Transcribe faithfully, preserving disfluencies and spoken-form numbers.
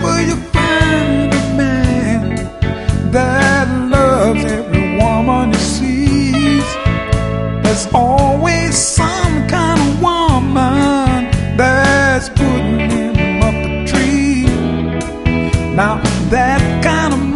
whenever you find a man that loves every woman he sees, there's always some kind of woman that's putting him up the tree. Now that kind of